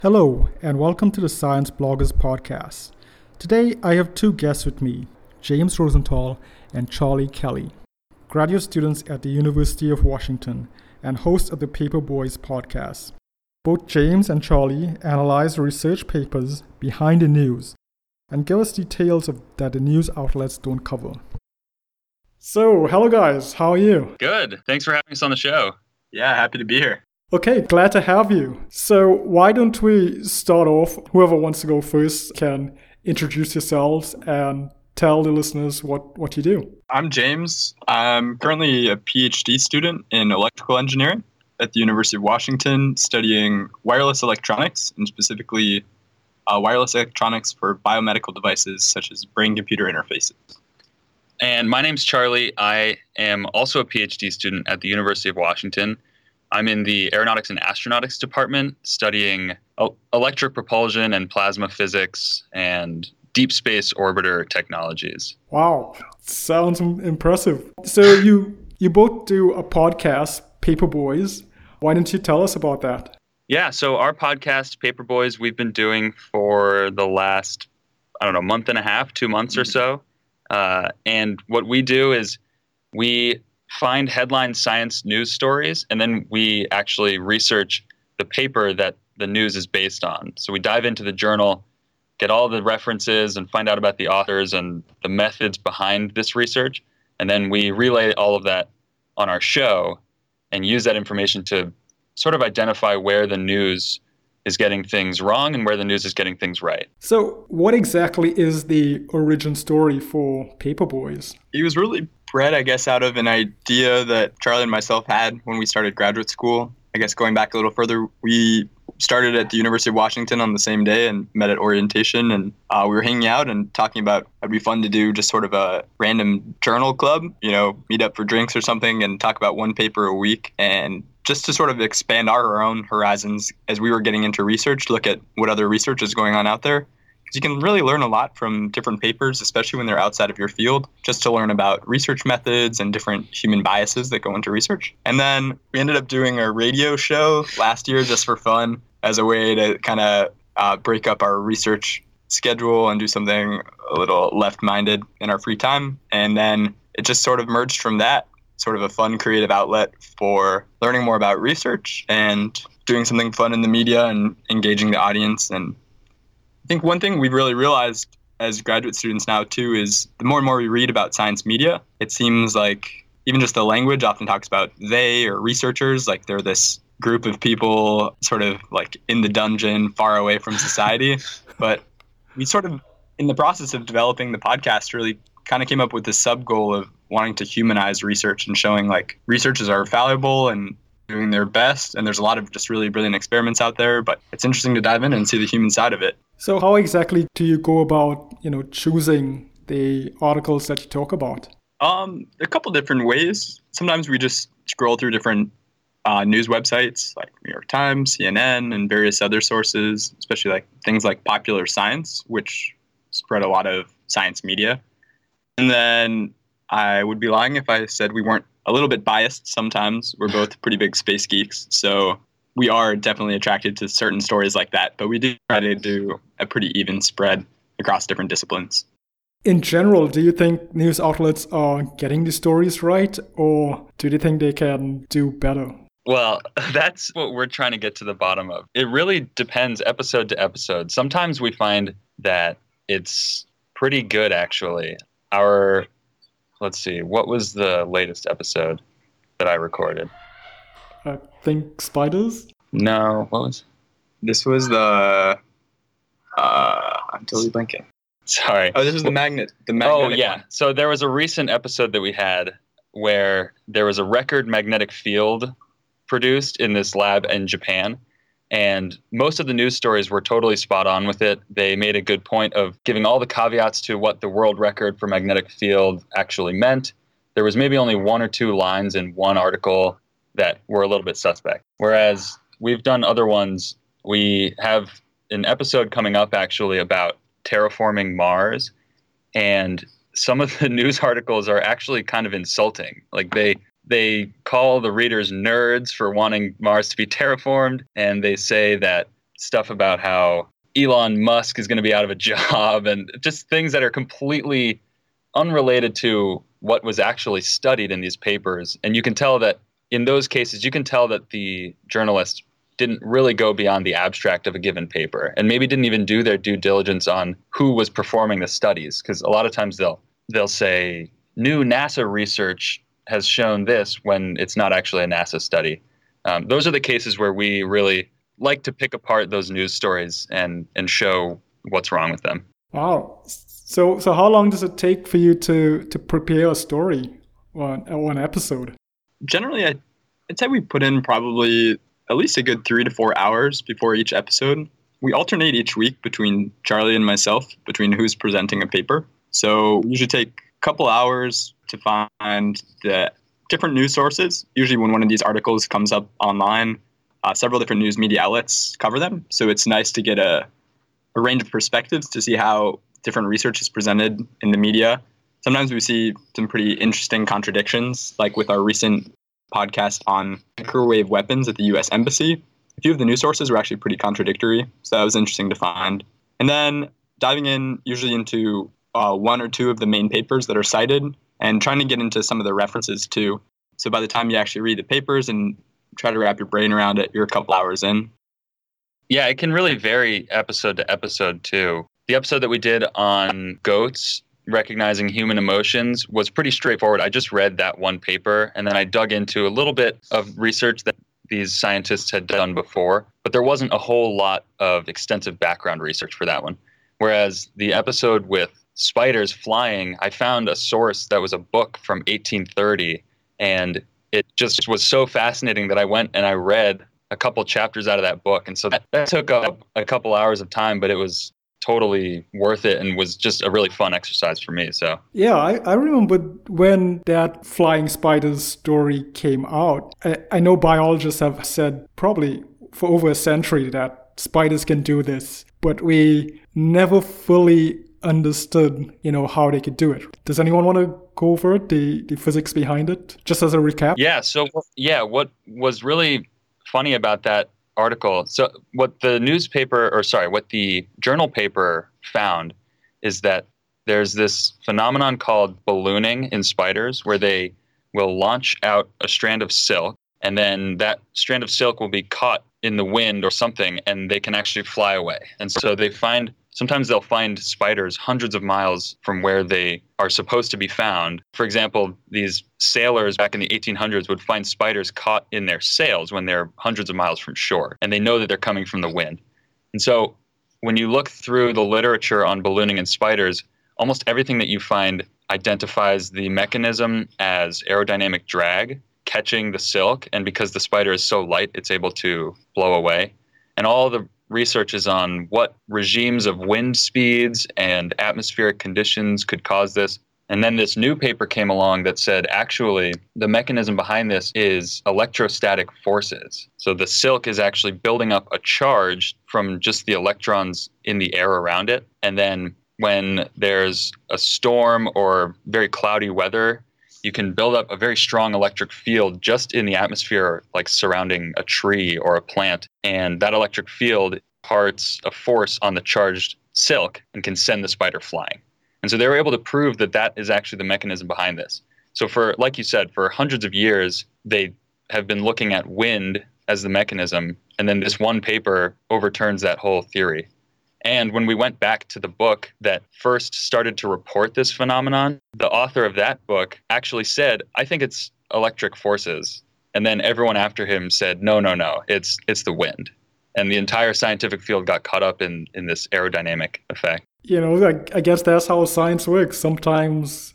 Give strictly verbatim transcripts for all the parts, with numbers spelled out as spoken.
Hello, and welcome to the Science Bloggers Podcast. Today, I have two guests with me, James Rosenthal and Charlie Kelly, graduate students at the University of Washington and hosts of the Paper Boys podcast. Both James and Charlie analyze the research papers behind the news and give us details of, that the news outlets don't cover. So, hello guys, how are you? Good. Thanks for having us on the show. Yeah, happy to be here. Okay, glad to have you. So why don't we start off, whoever wants to go first can introduce yourselves and tell the listeners what, what you do. I'm James. I'm currently a PhD student in electrical engineering at the University of Washington, studying wireless electronics, and specifically uh, wireless electronics for biomedical devices such as brain-computer interfaces. And my name's Charlie. I am also a PhD student at the University of Washington. I'm in the Aeronautics and Astronautics department studying electric propulsion and plasma physics and deep space orbiter technologies. Wow, sounds impressive. So you you both do a podcast, Paper Boys. Why don't you tell us about that? Yeah, so our podcast, Paper Boys, we've been doing for the last, I don't know, month and a half, two months or so. Uh, and what we do is we find headline science news stories, and then we actually research the paper that the news is based on. So we dive into the journal, get all the references, and find out about the authors and the methods behind this research. And then we relay all of that on our show and use that information to sort of identify where the news is getting things wrong and where the news is getting things right. So what exactly is the origin story for Paper Boys? It was really bred, I guess, out of an idea that Charlie and myself had when we started graduate school. I guess going back a little further, we started at the University of Washington on the same day and met at orientation, and uh, we were hanging out and talking about it'd be fun to do just sort of a random journal club, you know, meet up for drinks or something and talk about one paper a week, and just to sort of expand our own horizons as we were getting into research, look at what other research is going on out there. Because you can really learn a lot from different papers, especially when they're outside of your field, just to learn about research methods and different human biases that go into research. And then we ended up doing a radio show last year just for fun as a way to kind of uh, break up our research schedule and do something a little left-minded in our free time. And then it just sort of merged from that, sort of a fun creative outlet for learning more about research and doing something fun in the media and engaging the audience. And I think one thing we've really realized as graduate students now, too, is the more and more we read about science media, it seems like even just the language often talks about they or researchers, like they're this group of people sort of like in the dungeon, far away from society. But we sort of, in the process of developing the podcast, really kind of came up with the sub goal of wanting to humanize research and showing like researchers are valuable and doing their best. And there's a lot of just really brilliant experiments out there, but it's interesting to dive in and see the human side of it. So how exactly do you go about, you know, choosing the articles that you talk about? Um, a couple different ways. Sometimes we just scroll through different uh, news websites like New York Times, C N N, and various other sources, especially like things like Popular Science, which spread a lot of science media. And then I would be lying if I said we weren't a little bit biased sometimes. We're both pretty big space geeks, so we are definitely attracted to certain stories like that, but we do try to do a pretty even spread across different disciplines. In general, do you think news outlets are getting the stories right, or do you think they can do better? Well, that's what we're trying to get to the bottom of. It really depends episode to episode. Sometimes we find that it's pretty good, actually. Our, let's see, what was the latest episode that I recorded? I think spiders? No, what was? This was the, uh, I'm totally blanking. Sorry. Oh, this was the magnet. The magnetic Oh, yeah. one. So there was a recent episode that we had where there was a record magnetic field produced in this lab in Japan. And most of the news stories were totally spot on with it. They made a good point of giving all the caveats to what the world record for magnetic field actually meant. There was maybe only one or two lines in one article that were a little bit suspect. Whereas we've done other ones. We have an episode coming up actually about terraforming Mars. And some of the news articles are actually kind of insulting. Like they they call the readers nerds for wanting Mars to be terraformed, and they say that stuff about how Elon Musk is going to be out of a job and just things that are completely unrelated to what was actually studied in these papers. And you can tell that in those cases, you can tell that the journalists didn't really go beyond the abstract of a given paper and maybe didn't even do their due diligence on who was performing the studies. Because a lot of times they'll they'll say, new NASA research has shown this when it's not actually a NASA study. Um, those are the cases where we really like to pick apart those news stories and, and show what's wrong with them. Wow. So so how long does it take for you to, to prepare a story or an, or an episode? Generally, I, I'd say we put in probably at least a good three to four hours before each episode. We alternate each week between Charlie and myself, between who's presenting a paper. So we usually take a couple hours to find the different news sources. Usually when one of these articles comes up online, uh, several different news media outlets cover them. So it's nice to get a, a range of perspectives to see how different research is presented in the media. Sometimes we see some pretty interesting contradictions, like with our recent podcast on microwave weapons at the U S Embassy. A few of the news sources were actually pretty contradictory, so that was interesting to find. And then diving in usually into uh, one or two of the main papers that are cited and trying to get into some of the references too. So by the time you actually read the papers and try to wrap your brain around it, you're a couple hours in. Yeah, it can really vary episode to episode too. The episode that we did on goats, recognizing human emotions, was pretty straightforward. I just read that one paper and then I dug into a little bit of research that these scientists had done before, but there wasn't a whole lot of extensive background research for that one. Whereas the episode with spiders flying, I found a source that was a book from eighteen thirty, and it just was so fascinating that I went and I read a couple chapters out of that book. And so that, that took up a couple hours of time, but it was totally worth it and was just a really fun exercise for me. So yeah, I, I remember when that flying spiders story came out. I, I know biologists have said probably for over a century that spiders can do this, but we never fully understood, you know, how they could do it. Does anyone want to go over it, the, the physics behind it, just as a recap? Yeah, so yeah, what was really funny about that article, so what the newspaper, or sorry, what the journal paper found is that there's this phenomenon called ballooning in spiders where they will launch out a strand of silk and then that strand of silk will be caught in the wind or something and they can actually fly away. And so they find, sometimes they'll find spiders hundreds of miles from where they are supposed to be found. For example, these sailors back in the eighteen hundreds would find spiders caught in their sails when they're hundreds of miles from shore, and they know that they're coming from the wind. And so when you look through the literature on ballooning and spiders, almost everything that you find identifies the mechanism as aerodynamic drag, catching the silk, and because the spider is so light, it's able to blow away. And all the research is on what regimes of wind speeds and atmospheric conditions could cause this. And then this new paper came along that said, actually, the mechanism behind this is electrostatic forces. So the silk is actually building up a charge from just the electrons in the air around it. And then when there's a storm or very cloudy weather, you can build up a very strong electric field just in the atmosphere, like surrounding a tree or a plant. And that electric field imparts a force on the charged silk and can send the spider flying. And so they were able to prove that that is actually the mechanism behind this. So for, like you said, for hundreds of years, they have been looking at wind as the mechanism. And then this one paper overturns that whole theory. And when we went back to the book that first started to report this phenomenon, the author of that book actually said, I think it's electric forces. And then everyone after him said, no, no, no, it's it's the wind. And the entire scientific field got caught up in, in this aerodynamic effect. You know, I, I guess that's how science works. Sometimes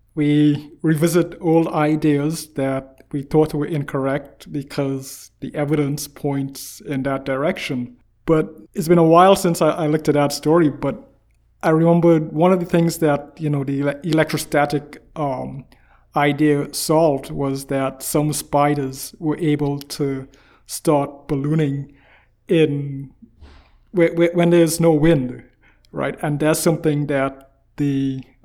we revisit old ideas that we thought were incorrect because the evidence points in that direction. But it's been a while since I, I looked at that story, but I remember one of the things that, you know, the ele- electrostatic um, idea solved was that some spiders were able to start ballooning in when there's no wind, right? And that's something that the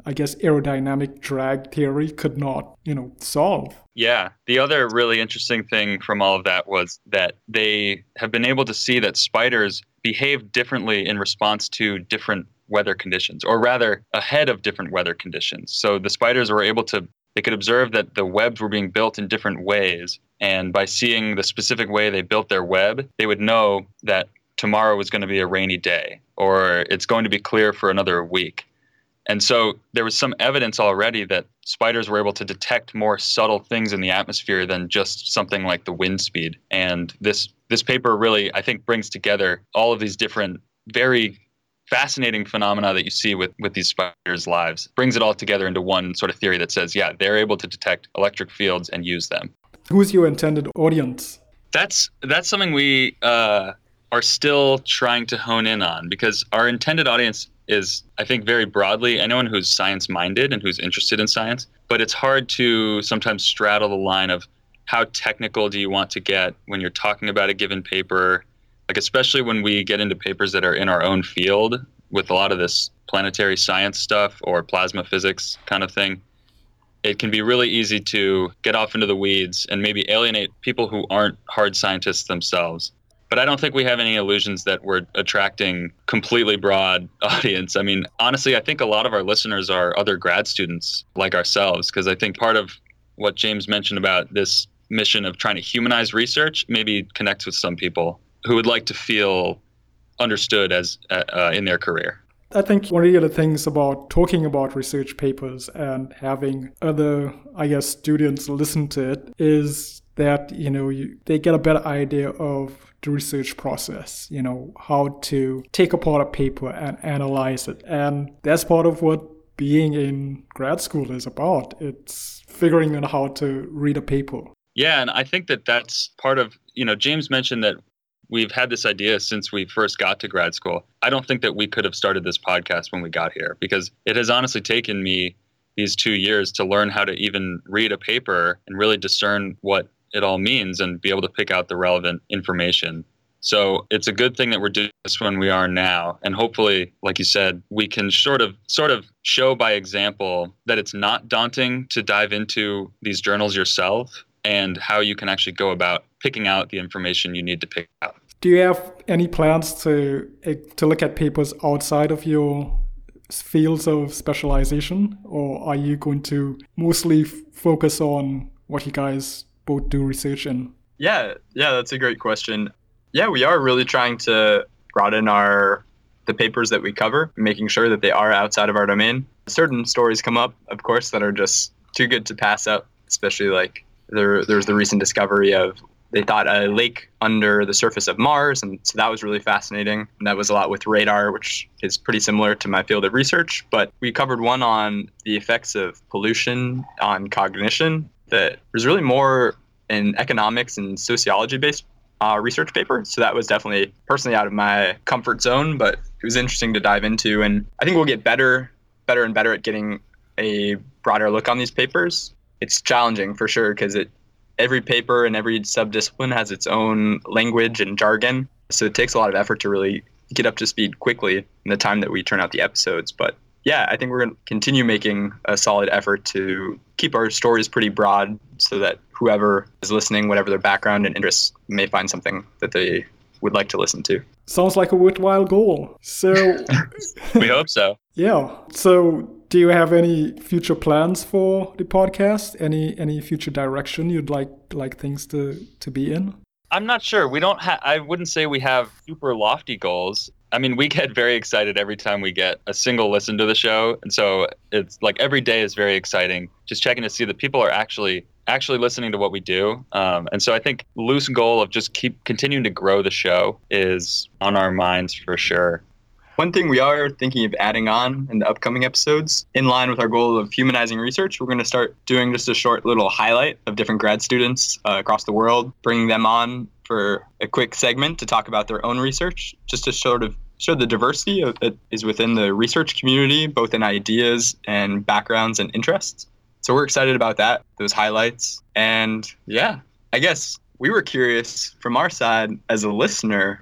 I guess, aerodynamic drag theory could not, you know, solve. Yeah. The other really interesting thing from all of that was that they have been able to see that spiders behave differently in response to different weather conditions, or rather ahead of different weather conditions. So the spiders were able to, they could observe that the webs were being built in different ways. And by seeing the specific way they built their web, they would know that tomorrow was going to be a rainy day, or it's going to be clear for another week. And so there was some evidence already that spiders were able to detect more subtle things in the atmosphere than just something like the wind speed. And this this paper really, I think, brings together all of these different, very fascinating phenomena that you see with, with these spiders' lives, brings it all together into one sort of theory that says, yeah, they're able to detect electric fields and use them. Who's your intended audience? That's that's something we uh, are still trying to hone in on, because our intended audience is, I think, very broadly anyone who's science-minded and who's interested in science. But it's hard to sometimes straddle the line of how technical do you want to get when you're talking about a given paper, like especially when we get into papers that are in our own field with a lot of this planetary science stuff or plasma physics kind of thing. It can be really easy to get off into the weeds and maybe alienate people who aren't hard scientists themselves. But I don't think we have any illusions that we're attracting completely broad audience. I mean, honestly, I think a lot of our listeners are other grad students like ourselves, because I think part of what James mentioned about this mission of trying to humanize research maybe connects with some people who would like to feel understood as uh, in their career. I think one of the other things about talking about research papers and having other, I guess, students listen to it is that, you know, you, they get a better idea of the research process, you know, how to take apart a paper and analyze it. And that's part of what being in grad school is about. It's figuring out how to read a paper. Yeah, and I think that that's part of, you know, James mentioned that we've had this idea since we first got to grad school. I don't think that we could have started this podcast when we got here, because it has honestly taken me these two years to learn how to even read a paper and really discern what it all means and be able to pick out the relevant information. So it's a good thing that we're doing this when we are now. And hopefully, like you said, we can sort of sort of show by example that it's not daunting to dive into these journals yourself and how you can actually go about picking out the information you need to pick out. Do you have any plans to to look at papers outside of your fields of specialization? Or are you going to mostly f- focus on what you guys both do research in? Yeah, yeah, that's a great question. Yeah, we are really trying to broaden our the papers that we cover, making sure that they are outside of our domain. Certain stories come up, of course, that are just too good to pass up, especially like there there's the recent discovery of they thought a lake under the surface of Mars, and so that was really fascinating. And that was a lot with radar, which is pretty similar to my field of research. But we covered one on the effects of pollution on cognition that was really more an economics and sociology-based uh, research paper. So that was definitely personally out of my comfort zone, but it was interesting to dive into. And I think we'll get better, better and better at getting a broader look on these papers. It's challenging for sure, because it every paper and every subdiscipline has its own language and jargon. So it takes a lot of effort to really get up to speed quickly in the time that we turn out the episodes. But yeah, I think we're going to continue making a solid effort to keep our stories pretty broad so that whoever is listening, whatever their background and interests, may find something that they would like to listen to. Sounds like a worthwhile goal. So we hope so. Yeah. So do you have any future plans for the podcast? Any any future direction you'd like like things to, to be in? I'm not sure. We don't have, I wouldn't say we have super lofty goals. I mean, we get very excited every time we get a single listen to the show. And so it's like every day is very exciting, just checking to see that people are actually actually listening to what we do. Um, and so I think loose goal of just keep continuing to grow the show is on our minds for sure. One thing we are thinking of adding on in the upcoming episodes, in line with our goal of humanizing research, we're going to start doing just a short little highlight of different grad students uh, across the world, bringing them on for a quick segment to talk about their own research, just to sort of show the diversity of, that is within the research community, both in ideas and backgrounds and interests. So we're excited about that, those highlights. And yeah, I guess we were curious from our side as a listener,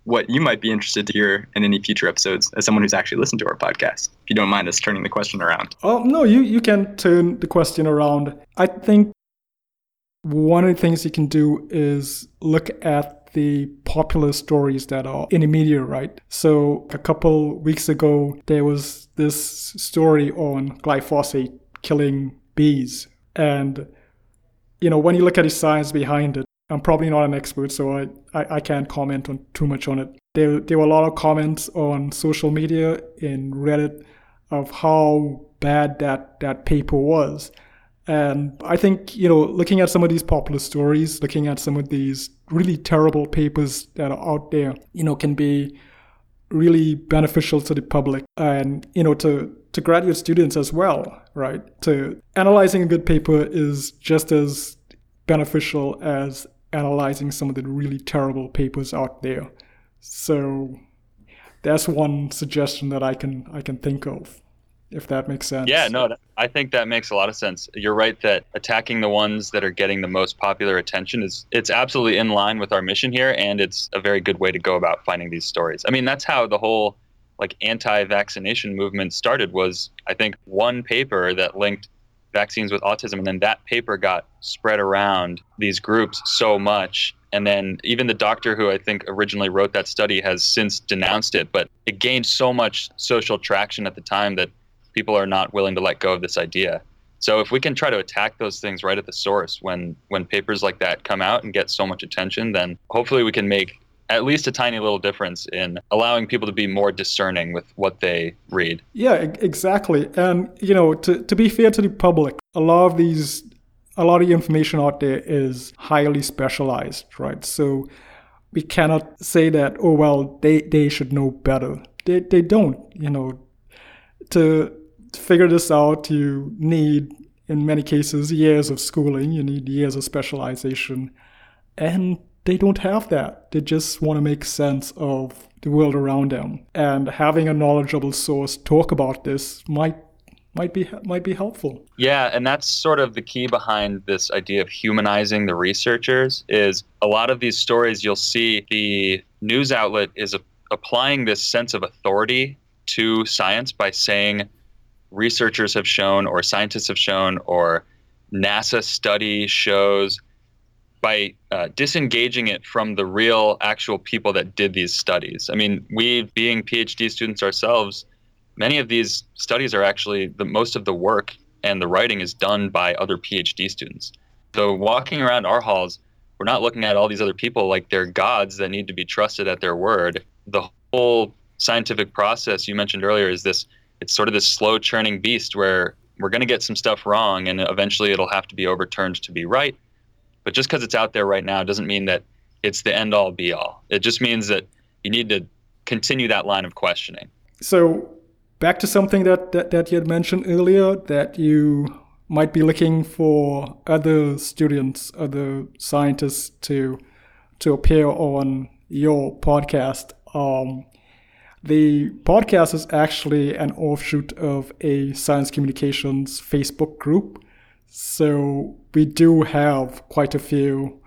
what you might be interested to hear in any future episodes as someone who's actually listened to our podcast, if you don't mind us turning the question around. Oh, no, you, you can turn the question around. I think one of the things you can do is look at the popular stories that are in the media, right? So a couple weeks ago, there was this story on glyphosate killing bees. And, you know, when you look at the science behind it, I'm probably not an expert, so I, I, I can't comment on too much on it. There, there were a lot of comments on social media, in Reddit, of how bad that, that paper was. And I think, you know, looking at some of these popular stories, looking at some of these really terrible papers that are out there, you know, can be really beneficial to the public and, you know, to, to graduate students as well, right? To analyzing a good paper is just as beneficial as analyzing some of the really terrible papers out there. So that's one suggestion that I can I can think of, if that makes sense. Yeah, no, I think that makes a lot of sense. You're right that attacking the ones that are getting the most popular attention is it's absolutely in line with our mission here, and it's a very good way to go about finding these stories. I mean, that's how the whole like anti-vaccination movement started, was I think one paper that linked vaccines with autism, and then that paper got spread around these groups so much. And then even the doctor who I think originally wrote that study has since denounced it, but it gained so much social traction at the time that people are not willing to let go of this idea. So if we can try to attack those things right at the source when when papers like that come out and get so much attention, then hopefully we can make at least a tiny little difference in allowing people to be more discerning with what they read. Yeah, e- exactly. And, you know, to, to be fair to the public, a lot of these, a lot of the information out there is highly specialized, right? So we cannot say that, oh, well, they, they should know better. They, they don't, you know. To, to figure this out, you need, in many cases, years of schooling. You need years of specialization. And they don't have that. They just want to make sense of the world around them. And having a knowledgeable source talk about this might might be might be helpful. Yeah, and that's sort of the key behind this idea of humanizing the researchers. Is a lot of these stories you'll see the news outlet is a, applying this sense of authority to science by saying researchers have shown, or scientists have shown, or NASA study shows, by uh, disengaging it from the real actual people that did these studies. I mean, we being PhD students ourselves, many of these studies are actually, the most of the work and the writing is done by other PhD students. So walking around our halls, we're not looking at all these other people like they're gods that need to be trusted at their word. The whole scientific process you mentioned earlier is this, it's sort of this slow churning beast where we're going to get some stuff wrong and eventually it'll have to be overturned to be right. But just because it's out there right now doesn't mean that it's the end all be all. It just means that you need to continue that line of questioning. So back to something that, that, that you had mentioned earlier, that you might be looking for other students, other scientists to to appear on your podcast. Um, the podcast is actually an offshoot of a science communications Facebook group. So we do have quite a few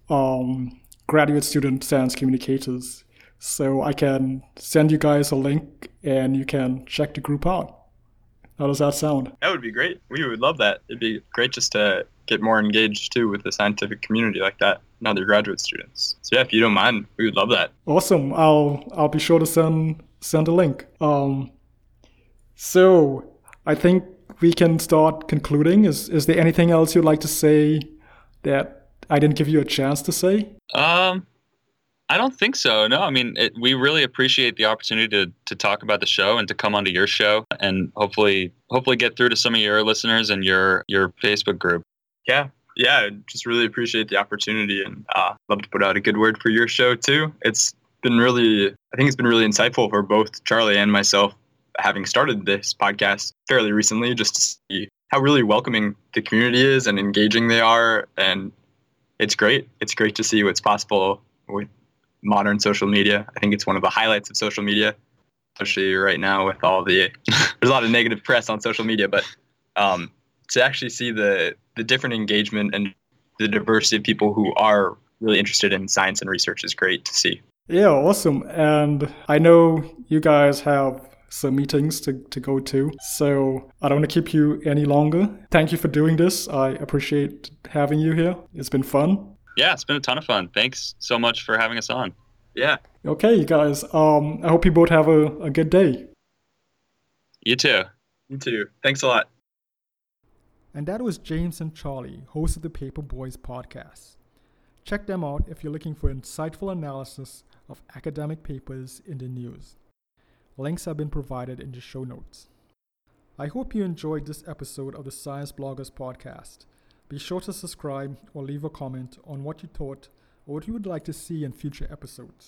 um, graduate student science communicators. So I can send you guys a link and you can check the group out. How does that sound? That would be great. We would love that. It'd be great just to get more engaged too with the scientific community like that and other graduate students. So yeah, if you don't mind, we would love that. Awesome. I'll I'll be sure to send send a link. Um, so I think we can start concluding. Is is there anything else you'd like to say that I didn't give you a chance to say? Um, I don't think so. No, I mean, it, we really appreciate the opportunity to to talk about the show and to come onto your show and hopefully hopefully get through to some of your listeners and your your Facebook group. Yeah, yeah, just really appreciate the opportunity and uh, love to put out a good word for your show too. It's been really, I think it's been really insightful for both Charlie and myself, having started this podcast fairly recently, just to see how really welcoming the community is and engaging they are. And it's great. It's great to see what's possible with modern social media. I think it's one of the highlights of social media, especially right now with all the, there's a lot of negative press on social media, but um, to actually see the, the different engagement and the diversity of people who are really interested in science and research is great to see. Yeah, awesome. And I know you guys have some meetings to, to go to, so I don't want to keep you any longer. Thank you for doing this. I appreciate having you here. It's been fun. Yeah, it's been a ton of fun. Thanks so much for having us on. Yeah. Okay, you guys. Um, I hope you both have a, a good day. You too. You too. Thanks a lot. And that was James and Charlie, hosts of the Paper Boys podcast. Check them out if you're looking for insightful analysis of academic papers in the news. Links have been provided in the show notes. I hope you enjoyed this episode of the Science Bloggers podcast. Be sure to subscribe or leave a comment on what you thought or what you would like to see in future episodes.